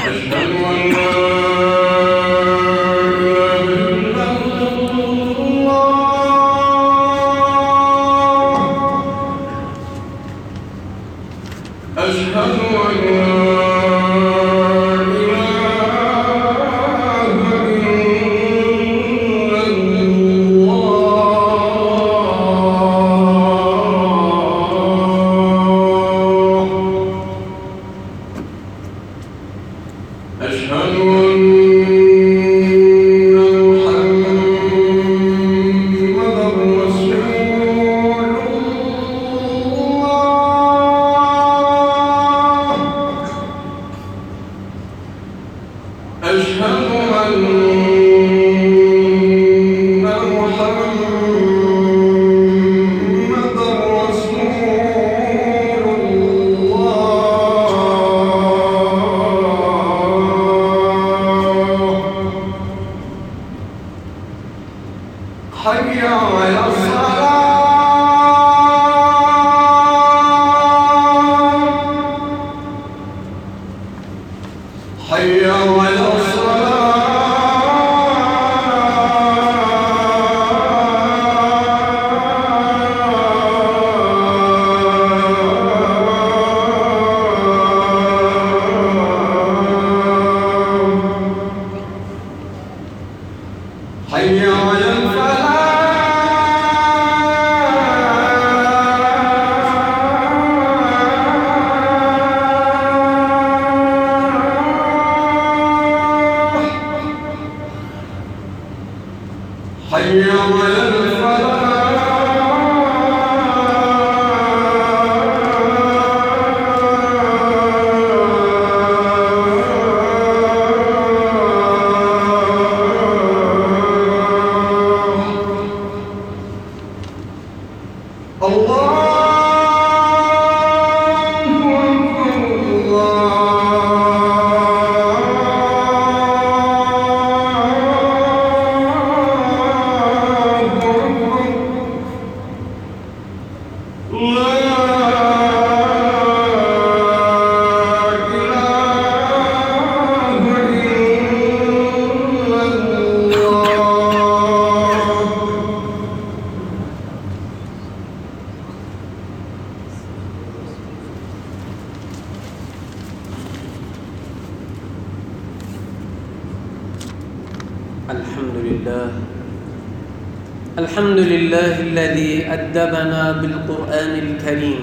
الحمد لله الذي أدبنا بالقرآن الكريم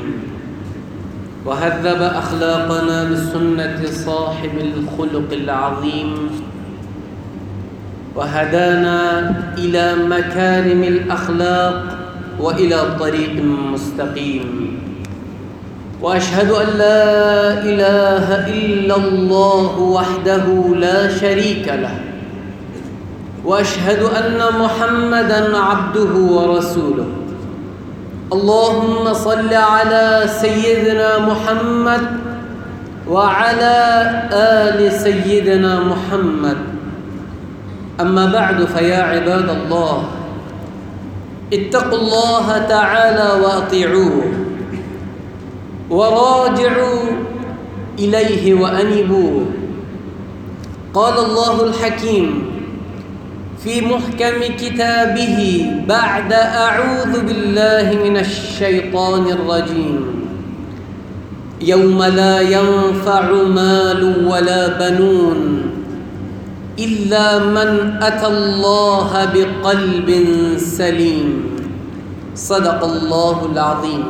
وهذب أخلاقنا بسنة صاحب الخلق العظيم وهدانا إلى مكارم الأخلاق وإلى طريق مستقيم وأشهد أن لا إله إلا الله وحده لا شريك له وأشهد أن محمدًا عبده ورسوله اللهم صل على سيدنا محمد وعلى آل سيدنا محمد أما بعد فيا عباد الله اتقوا الله تعالى وأطيعوه وراجعوا إليه وأنيبوه قال الله الحكيم في محكم كتابه بعد أعوذ بالله من الشيطان الرجيم يوم لا ينفع مال ولا بنون إلا من أتى الله بقلب سليم صدق الله العظيم.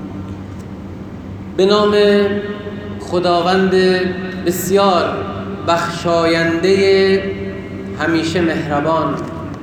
به نام خداوند بسیار بخشاینده همیشه مهربان،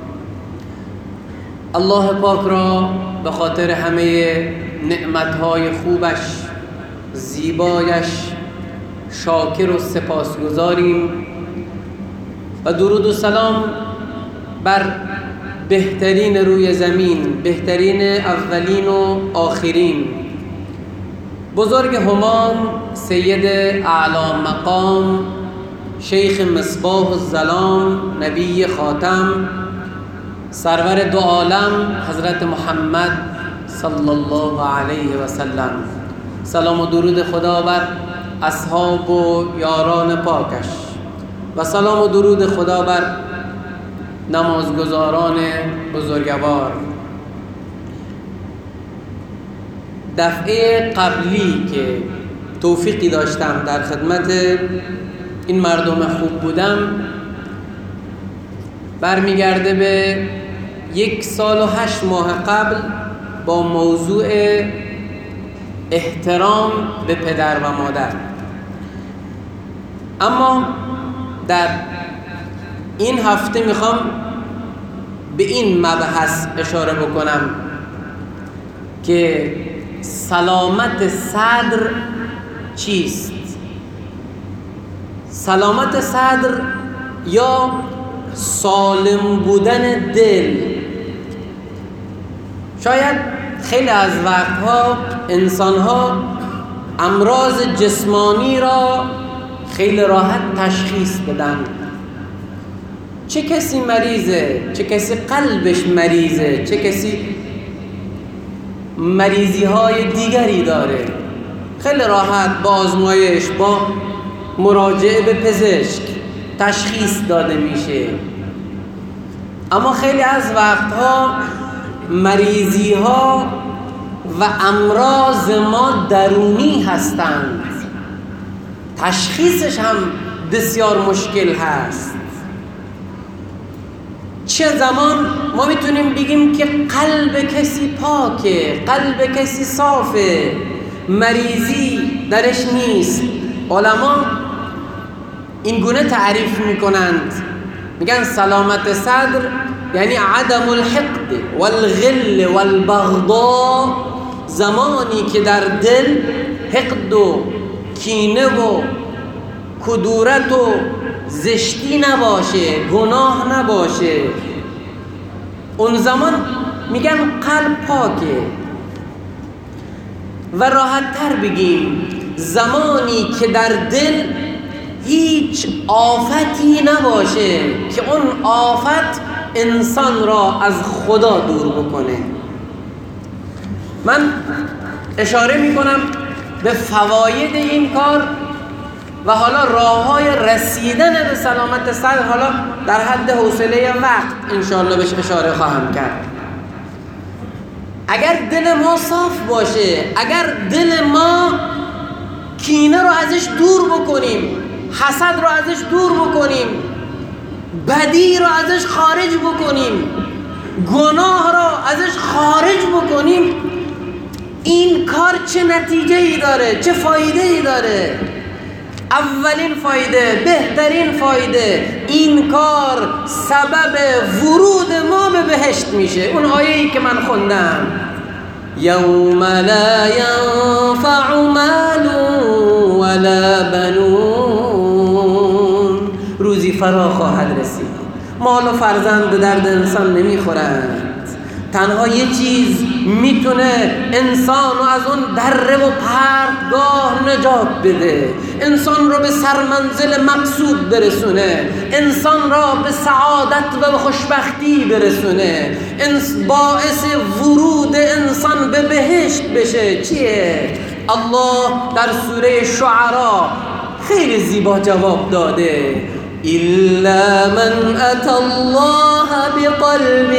الله پاک را به خاطر همه نعمتهای خوبش زیبایش شاکر و سپاسگزاریم و درود و سلام بر بهترین روی زمین، بهترین اولین و آخرین، بزرگ همام سید اعلی مقام شیخ مصباح الظلام نبی خاتم سرور دو عالم حضرت محمد صلی الله علیه و سلم. سلام و درود خدا بر اصحاب و یاران پاکش و سلام و درود خدا بر نمازگزاران بزرگوار. دفعه قبلی که توفیقی داشتم در خدمت این مردم خوب بودم برمیگرده به 1 سال و 8 ماه قبل با موضوع احترام به پدر و مادر. اما در این هفته میخوام به این مبحث اشاره بکنم که سلامت صدر چیست؟ سلامت صدر یا سالم بودن دل. شاید خیلی از وقتها انسانها امراض جسمانی را خیلی راحت تشخیص بدن. چه کسی مریضه، چه کسی قلبش مریضه، چه کسی مریضی های دیگری داره، خیلی راحت با آزمایش، با مراجعه به پزشک تشخیص داده میشه. اما خیلی از وقتها مریضی ها و امراض ما درونی هستند، تشخیصش هم بسیار مشکل هست. چه زمان ما میتونیم بگیم که قلب کسی پاکه، قلب کسی صافه، مریضی درش نیست؟ علما این گونه تعریف میکنند، میگن سلامت صدر یعنی عدم الحقد والغل والبغضاء، زمانی که در دل حقد و کینه و کدورت و زشتی نباشه، گناه نباشه، اون زمان میگن قلب پاکه. و راحت تر بگیم زمانی که در دل هیچ آفتی نباشه که اون آفت انسان را از خدا دور بکنه. من اشاره میکنم به فواید این کار و حالا راه‌های رسیدن به سلامت صدر حالا در حد حوصله وقت انشاءالله بهش اشاره خواهم کرد. اگر دل ما صاف باشه، اگر دل ما کینه رو ازش دور بکنیم، حسد رو ازش دور بکنیم، بدی رو ازش خارج بکنیم، گناه رو ازش خارج بکنیم، این کار چه نتیجه ای داره، چه فایده ای داره؟ اولین فایده، بهترین فایده، این کار سبب ورود ما به بهشت میشه. اون آیه‌ای که من خوندم، یوم لا ینفع مال ولا بنون، روزی فرا خواهد رسید مال و فرزند به درد انسان نمیخورند. تنها یه چیز میتونه انسان رو از اون دره و پرتگاه نجات بده، انسان رو به سرمنزل مقصود برسونه، انسان را به سعادت و به خوشبختی برسونه، باعث ورود انسان به بهشت بشه. چیه؟ الله در سوره شعرا خیلی زیبا جواب داده، إلا من أتى الله بقلب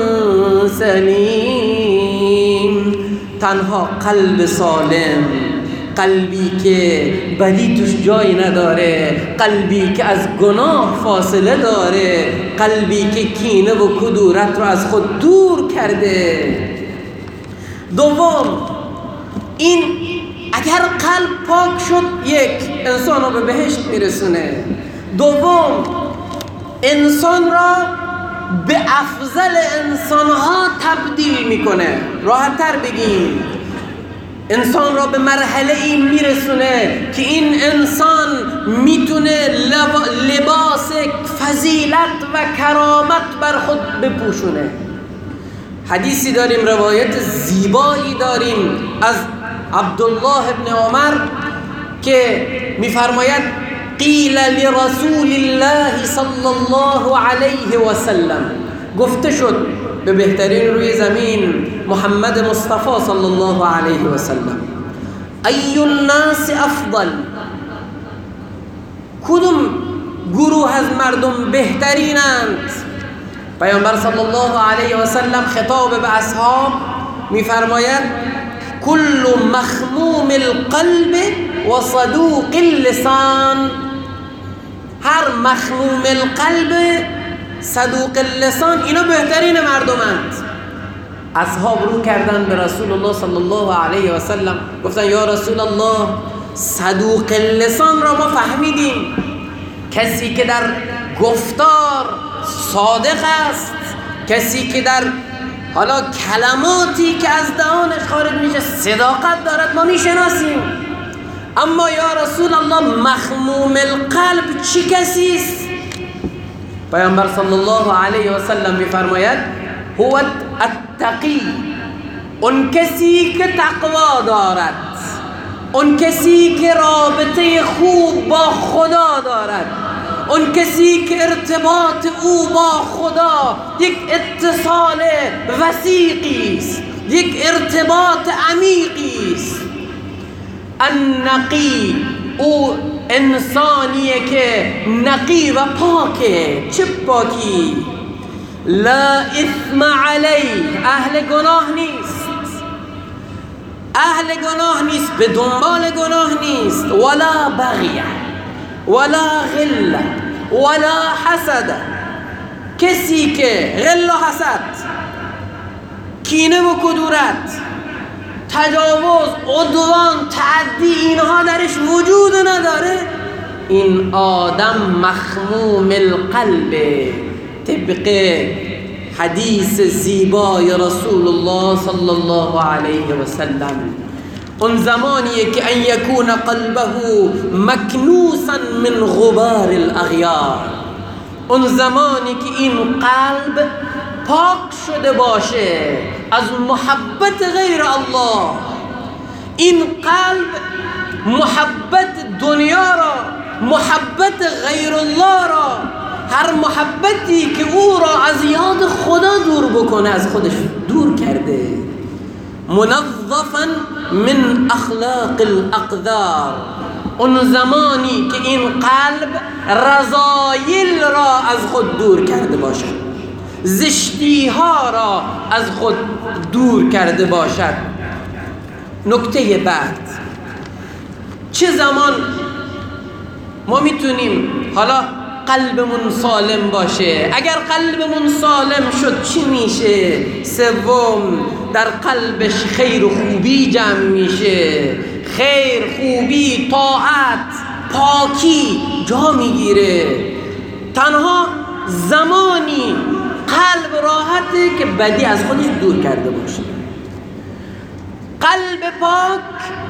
سلیم، تنها قلب سالم، قلبی که بدی توش جای نداره، قلبی که از گناه فاصله داره، قلبی که کینه و کدورت رو از خود دور کرده. دوم، این اگر قلب پاک شد، یک، انسان رو به بهشت میرسونه. دوم، انسان را به افضل انسانها تبدیل میکنه. راحت تر بگیم انسان را به مرحله این میرسونه که این انسان میتونه لباس فضیلت و کرامت بر خود بپوشونه. حدیثی داریم، روایت زیبایی داریم از عبدالله ابن عمر که میفرماید قیل لرسول الله صلی الله علیه و سلم، گفته شد به بهترین روی زمین محمد مصطفی صلی الله علیه و سلم، ای الناس افضل، کدوم گروه از مردم بهترینند. پیامبر صلی الله علیه و سلم خطاب به اصحاب میفرماید کل مخموم القلب و صدوق اللسان، هر مخموم القلب صدوق اللسان اینا بهترین مردمند. اصحاب رو کردن به رسول الله صلی الله علیه و سلم، گفتن یا رسول الله صدوق اللسان را ما فهمیدیم، کسی که در گفتار صادق است، کسی که در حالا کلماتی که از دهانش خارج میشه صداقت دارد، ما میشناسیم. اما یا رسول الله مخموم القلب چی کسی است؟ پیامبر صلی الله علیه و سلم میفرماید هو التقی، اون کسی که تقوا دارد، اون کسی که رابطه خوب با خدا دارد، اون کسی که ارتباط او با خدا یک اتصال وثیقی است، یک ارتباط عمیقی است. النقی، او انسانیه که نقی و پاکه. چه پاکی؟ لا اثم علیه، اهل گناه نیست، اهل گناه نیست، به دنبال گناه نیست. ولا بغیه ولا غله ولا حسد، کسی که غل و حسد، کینه و کدورت، تجاوز، عدوان، تعدی اینها درش وجود نداره، این آدم مخموم القلب. طبق حدیث زیبای رسول الله صلی الله علیه و سلم، اون زمانیه که ان یکون قلبه مکنوسا من غبار الاغیار، اون زمانی که این قلب پاک شده باشه از محبت غیر الله، این قلب محبت دنیا را، محبت غیر الله را، هر محبتی که او را از یاد خدا دور بکنه از خودش دور کرده. منظفا من اخلاق الاقدار، اون زمانی که این قلب رذایل را از خود دور کرده باشد، زشتی ها را از خود دور کرده باشد. نکته بعد، چه زمان ما میتونیم حالا قلبمون سالم باشه؟ اگر قلبمون سالم شد چی میشه؟ سوم، در قلبش خیر و خوبی جمع میشه، خیر، خوبی، طاعت، پاکی جا میگیره. تنها زمانی قلب راحته که بدی از خودش دور کرده باشه. قلب پاک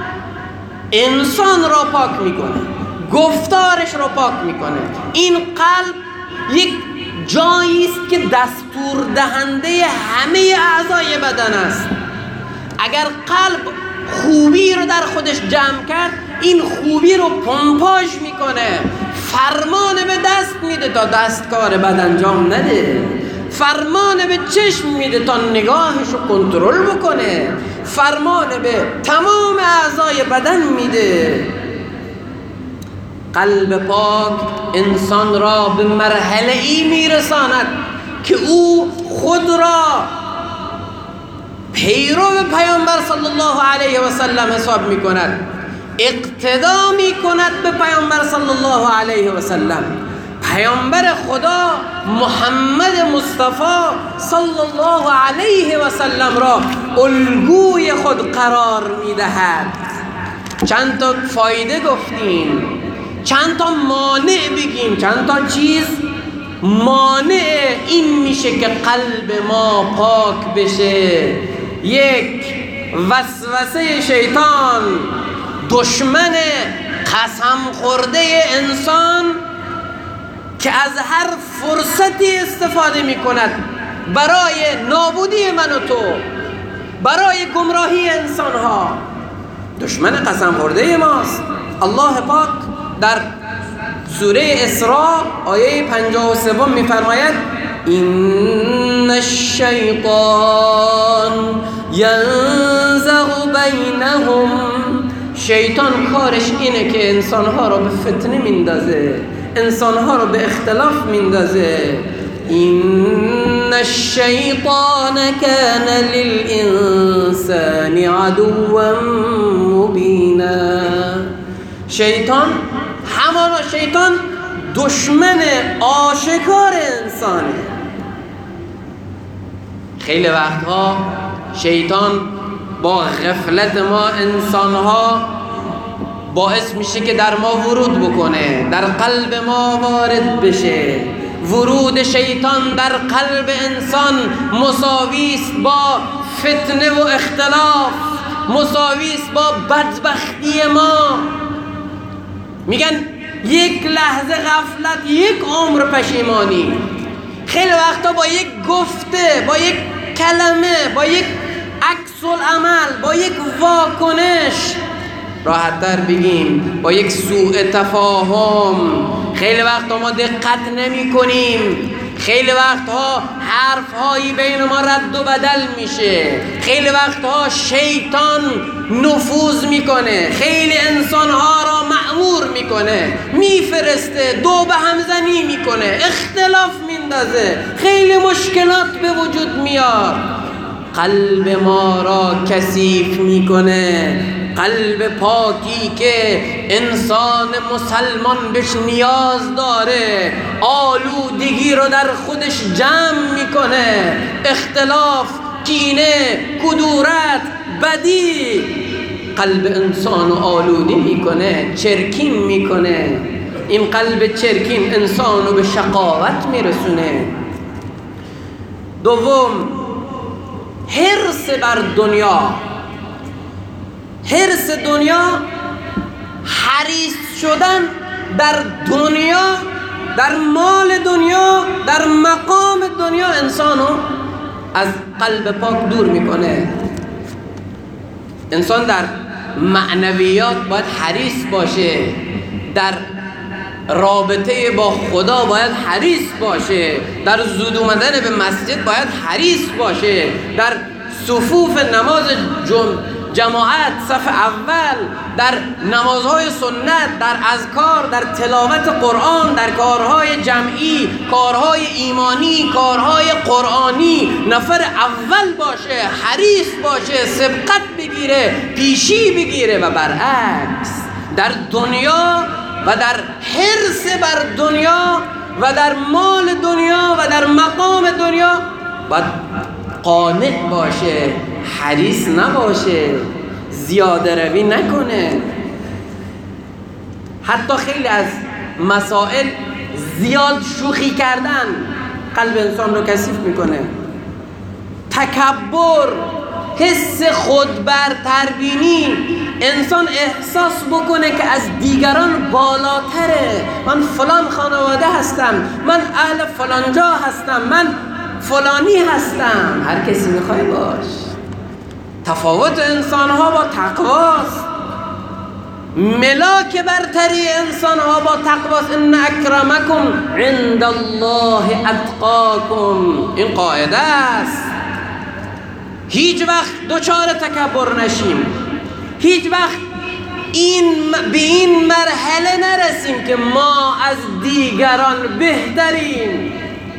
انسان را پاک میکنه، گفتارش را پاک میکنه. این قلب یک جایی است که دستور دهنده همه اعضای بدن است. اگر قلب خوبی رو در خودش جمع کرد، این خوبی رو پمپاژ میکنه، فرمان به دست میده تا دستکار بد انجام نده، فرمان به چشم میده تا نگاهش رو کنترل بکنه، فرمان به تمام اعضای بدن میده. قلب پاک انسان را به مرحله ای میرساند که او خود را پیرو پیامبر صلی الله علیه و سلم حساب میکند، اقتدا میکند به پیامبر صلی الله علیه و سلم. پیامبر خدا محمد مصطفی صلی الله علیه و سلم را الگوی خود قرار میدهد. چند تا فایده گفتیم، چند تا مانع بگیم، چند تا چیز مانع این میشه که قلب ما پاک بشه. یک، وسوسه شیطان، دشمن قسم خورده انسان که از هر فرصتی استفاده میکند برای نابودی من و تو، برای گمراهی انسان ها. دشمن قسم خورده ماست. الله پاک در سوره اسراء آیه 53 میفرماید این الشیطان ینزغ بینهم، شیطان کارش اینه که انسانها را به فتنه میندازه، انسانها رو به اختلاف میندازه. این الشیطان کان للانسان عدوا مبینا. شیطان دشمن آشکار انسانه. خیلی وقتها شیطان با غفلت ما انسانها باعث میشه که در ما ورود بکنه، در قلب ما وارد بشه. ورود شیطان در قلب انسان مساویست با فتنه و اختلاف، مساویست با بدبختی ما. میگن یک لحظه غفلت، یک عمر پشیمانی. خیلی وقتا با یک گفته، با یک کلمه، با یک عکس العمل، با یک واکنش راحت‌تر بگیم، با یک سوء تفاهم. خیلی وقتا ما دقت نمی کنیم، خیلی وقتها حرفهایی بین ما رد و بدل میشه، خیلی وقتها شیطان نفوذ میکنه، خیلی انسانها را مأمور میکنه، میفرسته، دو به همزنی میکنه، اختلاف میندازه، خیلی مشکلات به وجود میاد، قلب ما را کثیف میکنه. قلب پاکی که انسان مسلمان بهش نیاز داره آلودگی رو در خودش جمع میکنه. اختلاف، کینه، کدورت، بدی قلب انسان آلوده میکنه، چرکین میکنه. این قلب چرکین انسان رو به شقاوت میرسونه. دوم، حرص بر دنیا. حرص دنیا، حریص شدن در دنیا، در مال دنیا، در مقام دنیا انسانو از قلب پاک دور میکنه. انسان در معنویات باید حریص باشه، در رابطه با خدا باید حریص باشه، در زود اومدن به مسجد باید حریص باشه، در صفوف نماز جماعت صف اول، در نمازهای سنت، در اذکار، در تلاوت قرآن، در کارهای جمعی، کارهای ایمانی، کارهای قرآنی نفر اول باشه، حریص باشه، سبقت بگیره، پیشی بگیره. و برعکس در دنیا و در حرص بر دنیا و در مال دنیا و در مقام دنیا باید قانع باشه، حریص نباشه، زیاده روی نکنه. حتی خیلی از مسائل زیاد شوخی کردن قلب انسان رو کثیف میکنه. تکبر، حس خود برتربینی، انسان احساس بکنه که از دیگران بالاتره. من فلان خانواده هستم، من اهل فلان جا هستم، من فلانی هستم. هر کسی میخوای باش. تفاوت انسانها با تقواست. ملاک برتری انسانها با تقواست. ان اکرمکم عند الله اتقاکم. این قاعده است. هیچ وقت دچار تکبر نشیم، هیچ وقت به این مرحله نرسیم که ما از دیگران بهتریم.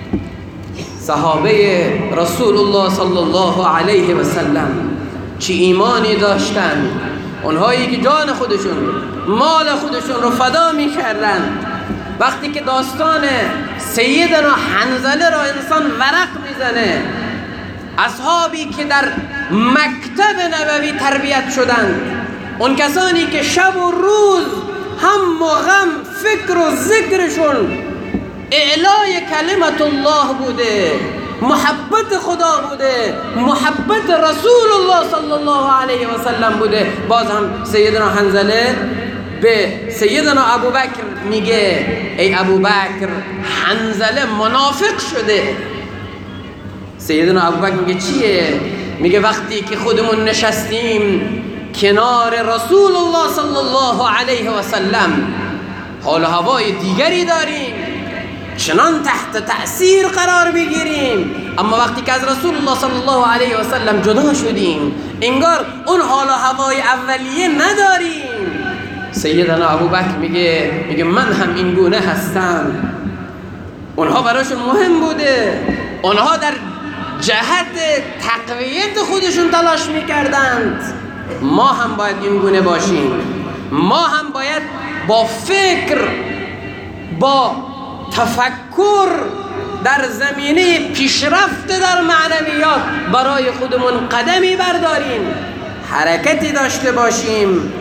صحابه رسول الله صلی الله علیه و سلم چه ایمانی داشتن، اونهایی که جان خودشون، مال خودشون رو فدا می‌کردن. وقتی که داستان سیدنا حنظله را انسان ورق میزنه، اصحابی که در مکتب نبوی تربیت شدند، اون کسانی که شب و روز هم و غم، فکر و ذکرشون اعلای کلمت الله بوده، محبت خدا بوده، محبت رسول الله صلی الله علیه و سلم بوده، باز هم سیدنا حنظله به سیدنا ابوبکر میگه ای ابوبکر، حنظله منافق شده. سیدنا ابوبکر میگه چیه؟ میگه وقتی که خودمون نشستیم کنار رسول الله صلی الله علیه و سلم حال و هوای دیگری داریم، چنان تحت تأثیر قرار بگیریم، اما وقتی که از رسول الله صلی الله علیه و سلم جدا شدیم انگار اون حال و هوای اولیه نداریم. سیدنا ابوبکر میگه من هم این گونه هستم. اونها براشون مهم بوده، اونها در جهت تقویت خودشون تلاش میکردند. ما هم باید این گونه باشیم. ما هم باید با فکر، با تفکر در زمینه پیشرفت در معنویات برای خودمون قدمی برداریم، حرکتی داشته باشیم.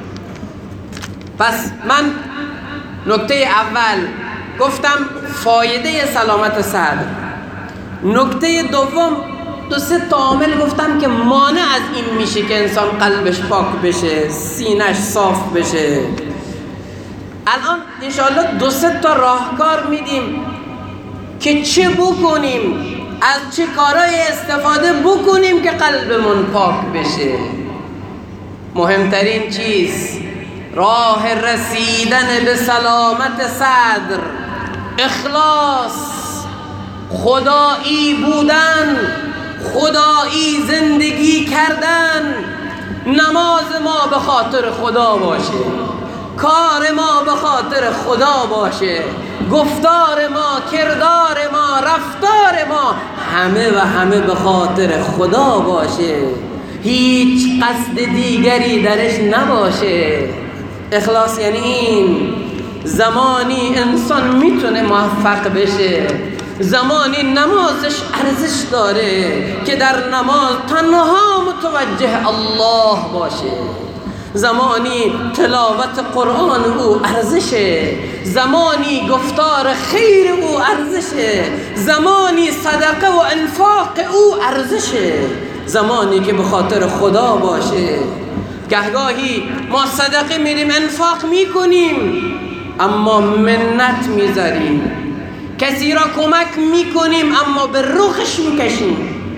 پس من نکته اول گفتم فایده سلامت صدر. نکته دوم دو سه تا عامل گفتم که مانع از این میشه که انسان قلبش پاک بشه، سینه‌اش صاف بشه. الان انشاءالله دو سه تا راهکار میدیم که چه بکنیم، از چه کارهای استفاده بکنیم که قلبمون پاک بشه. مهمترین چیز راه رسیدن به سلامت صدر اخلاص، خدایی بودن، خدایی زندگی کردن. نماز ما به خاطر خدا باشه، کار ما به خاطر خدا باشه، گفتار ما، کردار ما، رفتار ما همه به خاطر خدا باشه، هیچ قصد دیگری درش نباشه. اخلاص یعنی این. زمانی انسان میتونه موفق بشه، زمانی نمازش ارزش داره که در نماز تنها متوجه الله باشه، زمانی تلاوت قرآن او ارزشه، زمانی گفتار خیر او ارزشه، زمانی صدقه و انفاق او ارزشه، زمانی که به خاطر خدا باشه. گهگاهی ما صدقه میریم، انفاق میکنیم، اما منت میذاریم، کسی را کمک میکنیم اما به رخش میکشیم.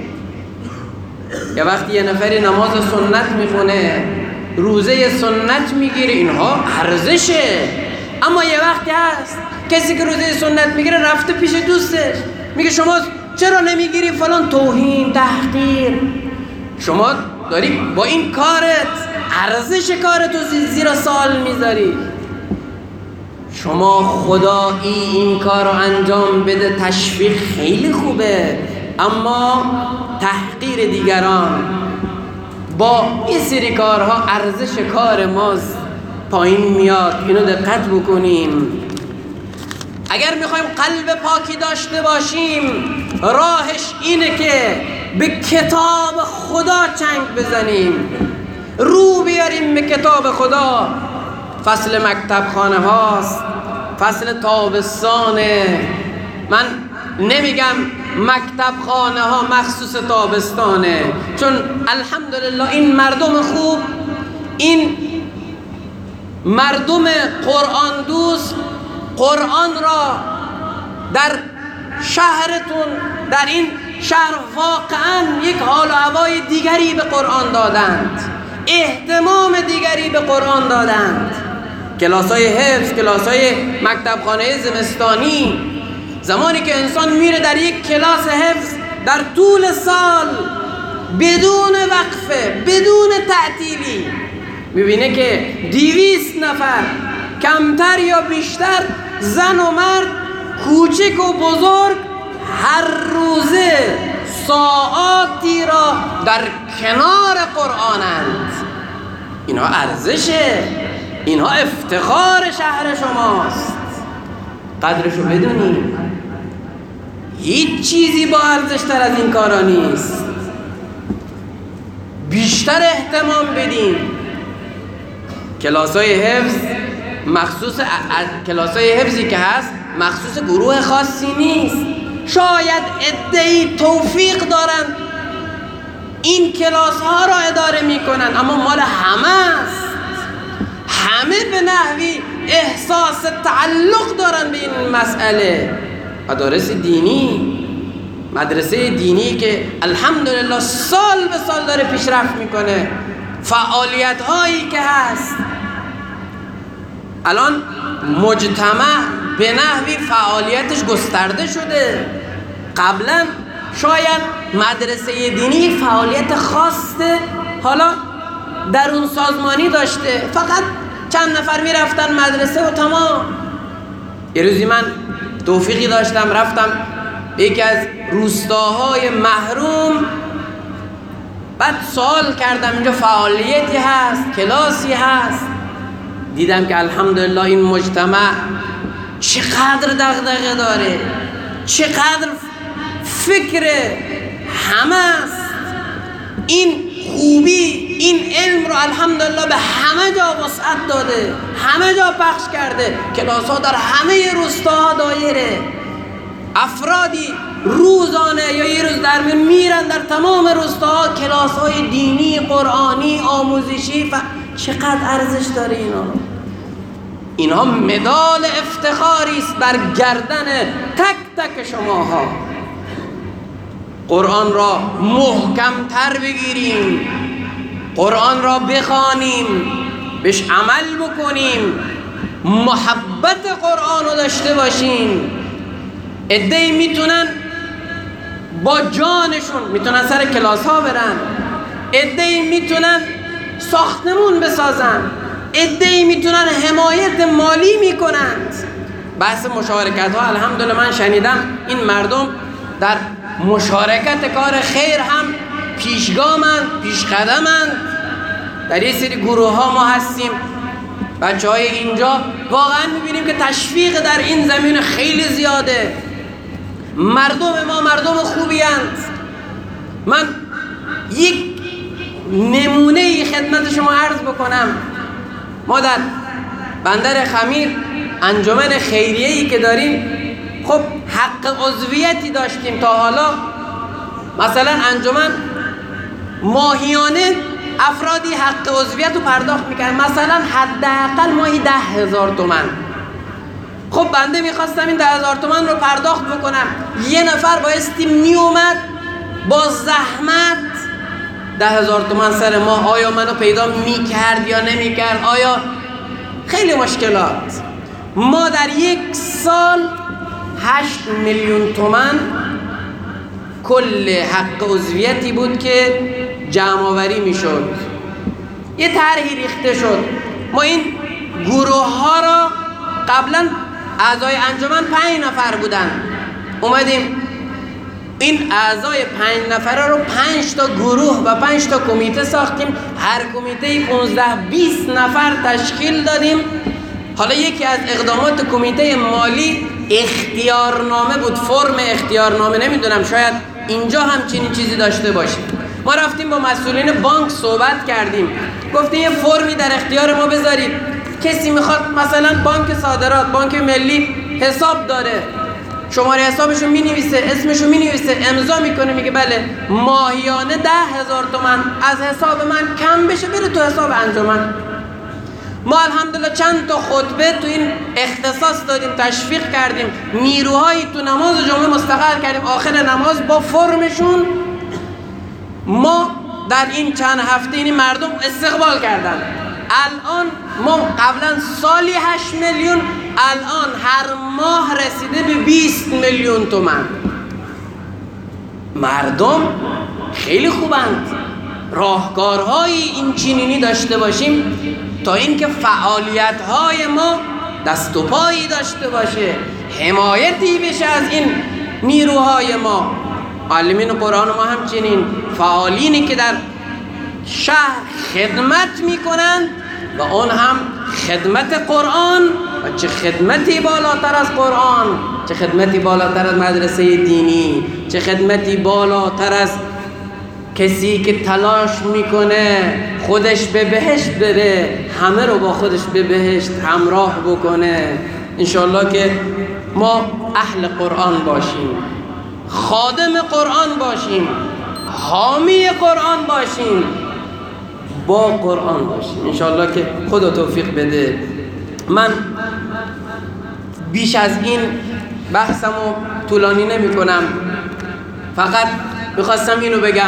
یه وقتی یه نفری نماز سنت میخونه، روزه سنت میگیره، اینها ارزشه. اما یه وقتی هست کسی که روزه سنت میگیره رفته پیش دوستش میگه شما چرا نمیگیری فلان، توهین، تحقیر. شما داری با این کارت ارزش کارتو زیر سوال میذاری. شما خدایی این کار رو انجام بده، تشویق خیلی خوبه، اما تحقیر دیگران با این سری کارها ارزش کار ما پایین میاد. اینو دقت بکنیم. اگر میخوایم قلب پاکی داشته باشیم، راهش اینه که به کتاب خدا چنگ بزنیم، رو بیاریم به کتاب خدا. فصل مکتب خانه هاست، فصل تابستانه. من نمیگم مکتب خانه ها مخصوص تابستانه، چون الحمدلله این مردم خوب، این مردم قرآن دوست، قرآن را در شهرتون، در این شهر واقعا یک حال و هوای دیگری به قرآن دادند، اهتمام دیگری به قرآن دادند. کلاسای حفظ، کلاسای مکتبخانه زمستانی، زمانی که انسان میره در یک کلاس حفظ در طول سال بدون وقفه، بدون تعطیلی، میبینه که 200 نفر کمتر یا بیشتر، زن و مرد، کوچک و بزرگ، هر روزه ساعاتی را در کنار قرآنند. اینها ارزشه، اینها افتخار شهر شماست. قدرشو بدونیم. هیچ چیزی با ارزش تر از این کارا نیست. بیشتر اهتمام بدیم. کلاسای حفظ مخصوص کلاسای حفظی که هست مخصوص گروه خاصی نیست. شاید عده‌ای توفیق دارن این کلاس ها را اداره میکنن، اما مال همه است. همه به نحوی احساس تعلق دارن به این مسئله. مدارس دینی، مدرسه دینی که الحمدلله سال به سال داره پیشرفت میکنه، فعالیت هایی که هست، الان مجتمع به نحوی فعالیتش گسترده شده. قبلا شاید مدرسه دینی فعالیت خاصه، حالا درون سازمانی داشته، فقط چند نفر میرفتن مدرسه و تمام. یه روزی من توفیقی داشتم رفتم یکی از روستاهای محروم، بعد سوال کردم اینجا فعالیتی هست، کلاسی هست، دیدم که الحمدلله این مجتمع چقدر دغدغه داره، چقدر فکر همه است. این خوبی این علم رو الحمدلله به همه جا وسعت داده، همه جا پخش کرده، کلاس ها در همه روستاها دایره، افرادی روزانه یا یه روز در میرن در تمام روستاها کلاس های دینی، قرآنی، آموزشی. چقدر ارزش داره اینها مدال افتخاری است بر گردن تک تک شماها. قرآن را محکم تر بگیریم، قرآن را بخوانیم، بهش عمل بکنیم، محبت قرآن رو داشته باشیم. عده‌ای میتونن با جانشون میتونن سر کلاس ها برن، عده‌ای میتونن ساختمون بسازن، عده‌ای میتونن حمایت مالی میکنند. بحث مشارکت ها الحمدلله من شنیدم این مردم در مشارکت کار خیر هم پیشگامند، پیشقدمند. در یه سری گروه ها ما هستیم، بچه های اینجا واقعا میبینیم که تشویق در این زمین خیلی زیاده. مردم ما مردم خوبی هست. من یک نمونه خدمت شما عرض بکنم. ما در بندر خمیر انجمن خیریه‌ای که داریم، خب حق عضویتی داشتیم تا حالا. مثلا انجمن ماهیانه افرادی حق عضویت رو پرداخت میکنن، مثلا حداقل ماهی 10,000 تومان. خب بنده میخواستم این 10,000 تومان رو پرداخت بکنم، یه نفر بایستی میومد با زحمت 10,000 تومان سر ماه. آیا منو پیدا میکرد یا نمیکرد؟ آیا خیلی مشکلات. ما در یک سال 8 میلیون تومان کل حق عضویتی بود که جمع آوری میشد. یه طرحی ریخته شد. ما این گروه ها را قبلا اعضای انجمن 5 نفر بودن، اومدیم این اعضای 5 نفره رو 5 تا گروه و 5 تا کمیته ساختیم. هر کمیته 15-20 نفر تشکیل دادیم. حالا یکی از اقدامات کمیته مالی اختیارنامه بود، فرم اختیارنامه. نمیدونم شاید اینجا هم چنین چیزی داشته باشیم. ما رفتیم با مسئولین بانک صحبت کردیم، گفتیم یه فرمی در اختیار ما بذارید، کسی میخواد مثلا بانک صادرات، بانک ملی حساب داره، شماره حسابشو مینویسه، اسمشو مینویسه، امضا میکنه، میگه بله ماهیانه 10,000 تومان از حساب من کم بشه بره تو حساب انجمن. ما الحمدلله چند تا خطبه تو این اختصاص دادیم، تشویق کردیم، نیروهایی تو نماز جمعه مستقر کردیم. آخر نماز با فرمشون ما در این چند هفته این مردم استقبال کردن. الان ما قبلا سالی 8 میلیون، الان هر ماه رسیده به 20 میلیون تومان. مردم خیلی خوبند. راهکارهای این چنینی داشته باشیم تا اینکه فعالیت‌های ما دست و پایی داشته باشه، حمایتی بشه از این نیروهای ما. معلمین قرآن ما همچنین فعالینی که در شهر خدمت میکنند و اون هم خدمت قرآن. و چه خدمتی بالاتر از قرآن، چه خدمتی بالاتر از مدرسه دینی، چه خدمتی بالاتر از کسی که تلاش میکنه خودش به بهشت بره، همه رو با خودش به بهشت همراه بکنه. انشاءالله که ما اهل قرآن باشیم، خادم قرآن باشیم، حامی قرآن باشیم، با قرآن باشیم. انشاءالله که خدا توفیق بده. من بیش از این بحثمو طولانی نمی کنم، فقط میخواستم اینو بگم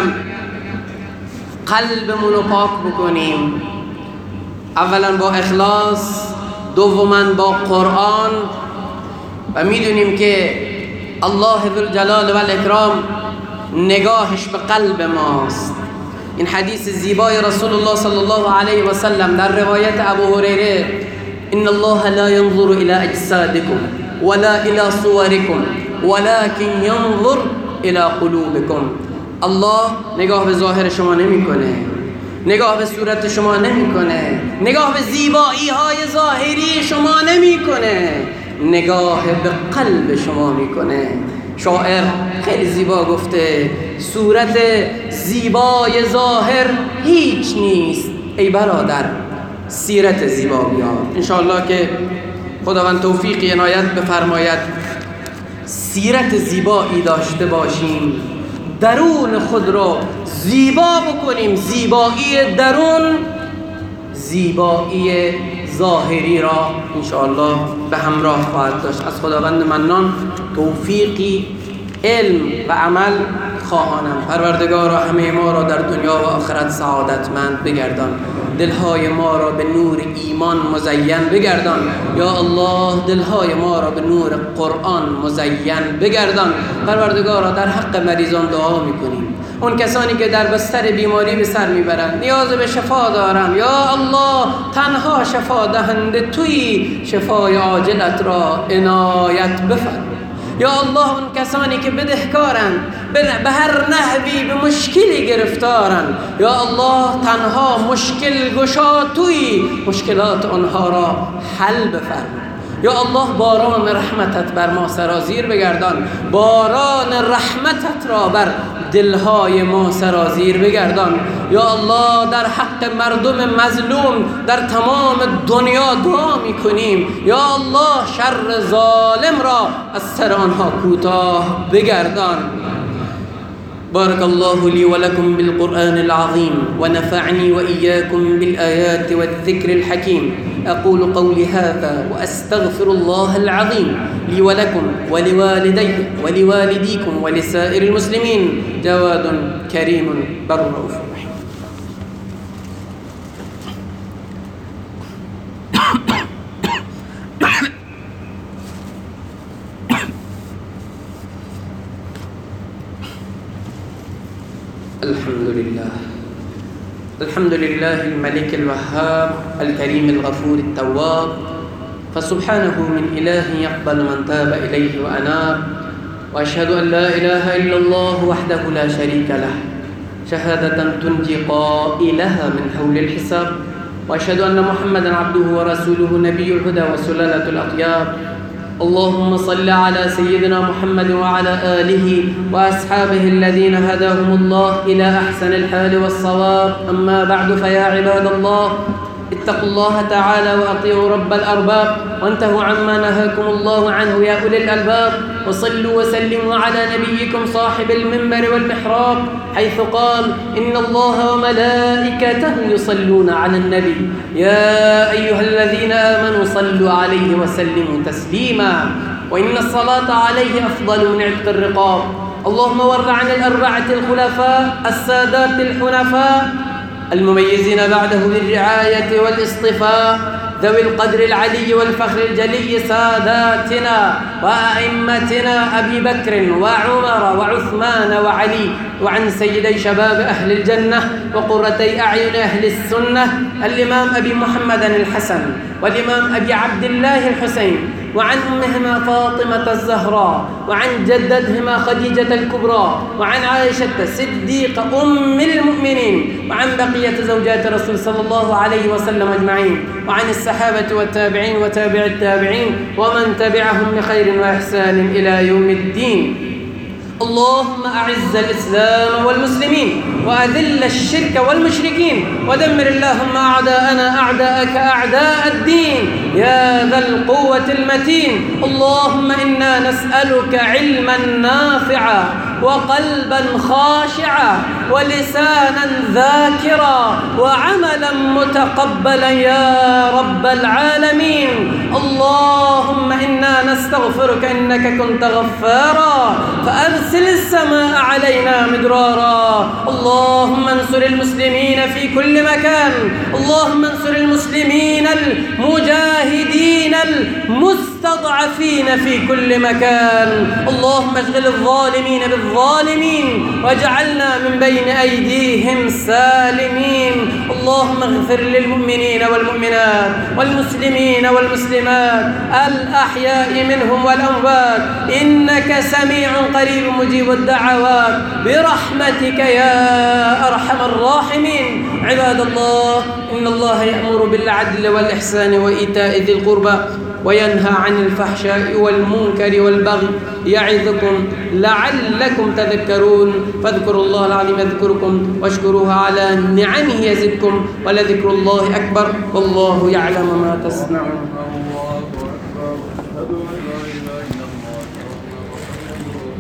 قلبمونو پاک بکنیم، اولا با اخلاص، دوما با قرآن. و میدونیم که الله ذوالجلال و الاکرام نگاهش به قلب ماست. این حدیث زیبای رسول الله صلی الله علیه و سلم در روایت ابو هریره: ان الله لا ينظر الى اجسادكم ولا الى صوركم ولكن ينظر الى قلوبكم. الله نگاه به ظاهر شما نمیکنه، نگاه به صورت شما نمیکنه، نگاه به زیبایی های ظاهری شما نمیکنه، نگاه به قلب شما میکنه. شاعر خیلی زیبا گفته: صورت زیبای ظاهر هیچ نیست ای برادر، سیرت زیبا بیار. انشاءالله که خداوند توفیق عنایت بفرماید سیرت زیبایی داشته باشیم، درون خود را زیبا بکنیم. زیبایی درون زیبایی ظاهری را انشاءالله به همراه خواهد داشت. از خداوند منان توفیقی علم و عمل خواهانم. پروردگارا همه ما را در دنیا و آخرت سعادتمند بگردان، دلهای ما را به نور ایمان مزین بگردان. یا الله دلهای ما را به نور قرآن مزین بگردان. پروردگارا در حق مریضان دعا میکنیم، اون کسانی که در بستر بیماری به سر میبرند، نیاز به شفا دارند. یا الله تنها شفا دهنده تویی، شفای عاجلت را عنایت بفرما. یا الله اون کسانی که بدهکارند، به هر نحوی به مشکلی گرفتارند، یا الله تنها مشکل گشا تویی، مشکلات آنها را حل بفرما. یا الله باران رحمتت بر ما سرازیر بگردان، باران رحمتت را بر دلهای ما سرازیر بگردان. یا الله در حق مردم مظلوم در تمام دنیا دعا میکنیم، یا الله شر ظالم را از سر آنها کوتاه بگردان. بارك الله لي ولكم بالقرآن العظيم ونفعني وإياكم بالآيات والذكر الحكيم. أقول قولي هذا وأستغفر الله العظيم لي ولكم ولوالدي ولوالديكم ولسائر المسلمين. جواد كريم بر رؤوف رحيم. الحمد لله الملك الوهاب الكريم الغفور التواب، فسبحانه من إله يقبل من تاب إليه وأناب. وأشهد أن لا إله إلا الله وحده لا شريك له شهادة تنجي قائلها من حول الحساب. وأشهد أن محمدا عبده ورسوله نبي الهدى وسلالة الأطياب. اللهم صل على سيدنا محمد وعلى آله وأصحابه الذين هداهم الله إلى أحسن الحال والصواب. أما بعد، فيا عباد الله اتقوا الله تعالى وأطيعوا رب الأرباب، وانتهوا عما نهاكم الله عنه يا أولي الألباب. وصلوا وسلموا على نبيكم صاحب المنبر والمحراب، حيث قال: إن الله وملائكته يصلون على النبي يا أيها الذين آمنوا صلوا عليه وسلموا تسليما. وإن الصلاة عليه أفضل من عتق الرقاب. اللهم وارض عن الأربعة الخلفاء السادات الحنفاء المميزين بعده بالرعاية والاصطفاء، ذوي القدر العلي والفخر الجلي، ساداتنا وأئمتنا أبي بكر وعمر وعثمان وعلي، وعن سيدي شباب أهل الجنة وقرتي أعين أهل السنة الإمام أبي محمد الحسن والإمام أبي عبد الله الحسين، وعن أمهما فاطمة الزهراء، وعن جدتهما خديجة الكبرى، وعن عائشة الصديقة أم المؤمنين، وعن بقية زوجات الرسول صلى الله عليه وسلم أجمعين، وعن الصحابة والتابعين وتابع التابعين ومن تبعهم بخير وإحسان إلى يوم الدين. اللهم أعز الإسلام والمسلمين وأذل الشرك والمشركين، ودمر اللهم أعداءنا أعداءك أعداء الدين يا ذا القوة المتين. اللهم إنا نسألك علما نافعا وقلبا خاشعا ولسانا ذاكرا وعملا متقبلا يا رب العالمين. اللهم إنا نستغفرك إنك كنت غفارا فأرسل السماء علينا مدرارا. اللهم انصر المسلمين في كل مكان، اللهم انصر المسلمين المجاهدين المستضعفين في كل مكان. اللهم اشغل الظالمين بالظالمين واجعلنا من بين أيديهم سالمين. اللهم اغفر للمؤمنين والمؤمنات والمسلمين والمسلمات الأحياء منهم والأموات إنك سميع قريب مجيب الدعوات برحمتك يا أرحم الراحمين. عباد الله، إن الله يأمر بالعدل والإحسان وإيتاء ذي القربى وينهى عن الفحشاء والمنكر والبغي يعظكم لعلكم تذكرون. فاذكروا الله العظيم يذكركم واشكروه على نعمه يزدكم ولذكر الله أكبر والله يعلم ما تصنعون.